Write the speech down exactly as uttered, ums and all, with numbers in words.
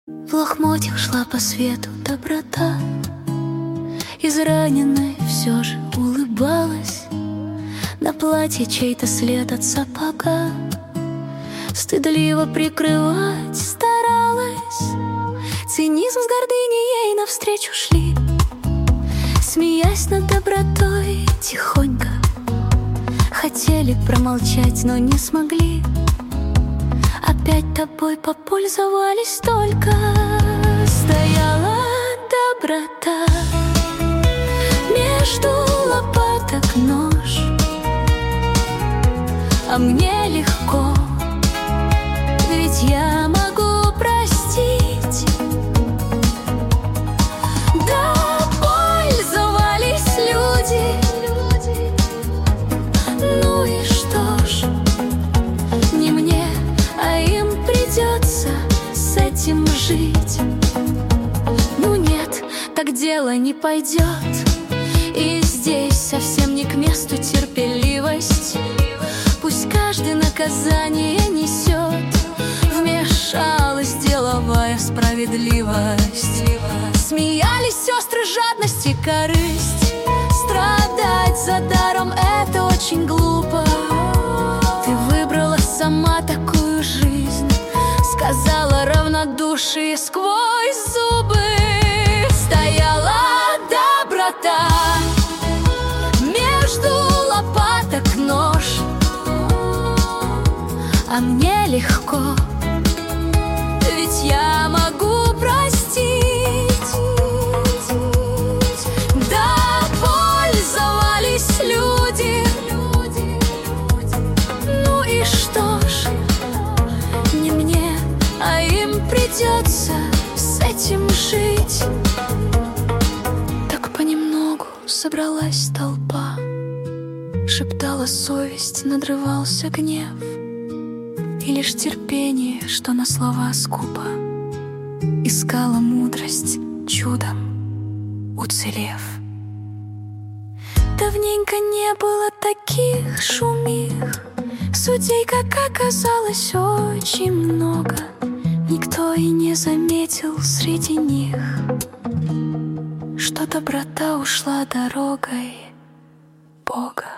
В лохмотьях шла по свету доброта, израненная все же улыбалась. На платье чей-то след от сапога стыдливо прикрывать старалась. Цинизм с гордыней ей навстречу шли, смеясь над добротой тихонько. Хотели промолчать, но не смогли. Опять тобой попользовались только. Стояла доброта, между лопаток нож, а мне легко, ведь я могу простить. Да, пользовались люди, ну и что ж, не мне, а им придется с этим жить. Ну нет, так дело не пойдет, и здесь совсем не к месту терпеливость. Пусть каждый наказание несет, вмешалась деловая справедливость. Смеялись сестры жадность и корысть. Страдать за даром — это очень глупо. Ты выбрала сама такую жизнь, сказала равнодушие сквозь зубы. Стояла доброта, между лопаток нож, а мне легко, ведь я могу простить. Да, пользовались люди, ну и что ж, не мне, а им придется с этим жить. Так понемногу собралась толпа, шептала совесть, надрывался гнев, и лишь терпение, что на слова скупо, искала мудрость, чудом уцелев. Давненько не было таких шумих, судей, как оказалось, очень много. Никто и не заметил среди них, что доброта ушла дорогой Бога.